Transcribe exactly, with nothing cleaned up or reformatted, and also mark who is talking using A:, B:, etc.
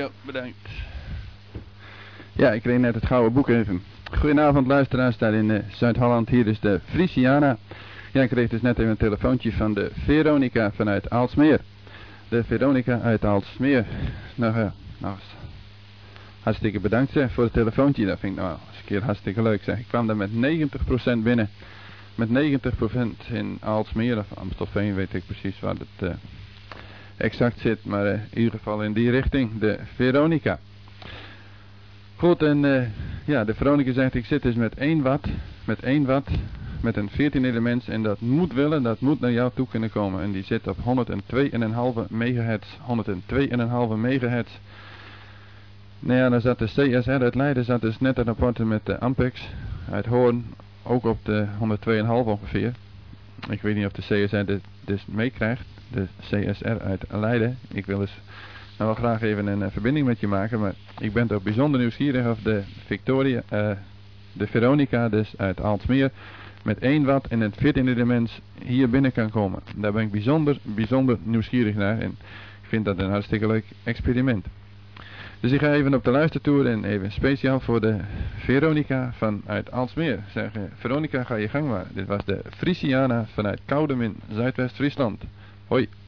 A: Jo, bedankt. Ja, ik kreeg net het gouden boek even. Goedenavond luisteraars daar in uh, Zuid-Holland. Hier is de Frisiana. Ja, ik kreeg dus net even een telefoontje van de Veronica vanuit Aalsmeer. De Veronica uit Aalsmeer. Nou ja, nou, hartstikke bedankt zeg, voor het telefoontje. Dat vind ik nou eens een keer hartstikke leuk zeg. Ik kwam daar met negentig procent binnen. Met negentig procent in Aalsmeer of Amstelveen, weet ik precies waar het uh, exact zit. Maar uh, in ieder geval in die richting, de Veronica. Goed, en uh, ja, de Veronica zegt, ik zit dus met één watt, met één watt, met een veertien elements en dat moet willen, dat moet naar jou toe kunnen komen. En die zit op honderdtwee komma vijf megahertz, honderdtwee komma vijf megahertz. Nou ja, dan zat de C S R uit Leiden, zat dus net een rapporten met de Ampex uit Hoorn, ook op de honderdtwee komma vijf ongeveer. Ik weet niet of de C S R dit dus meekrijgt, de C S R uit Leiden. Ik wil dus nou wel graag even een uh, verbinding met je maken, maar ik ben toch bijzonder nieuwsgierig of de Victoria, uh, de Veronica dus uit Aalsmeer, met één watt en een veertien elements hier binnen kan komen. Daar ben ik bijzonder, bijzonder nieuwsgierig naar en ik vind dat een hartstikke leuk experiment. Dus ik ga even op de luistertoer en even speciaal voor de Veronica vanuit Aalsmeer zeggen, Veronica ga je gang maar. Dit was de Frisiana vanuit Koudem in Zuidwest-Friesland. Hoi.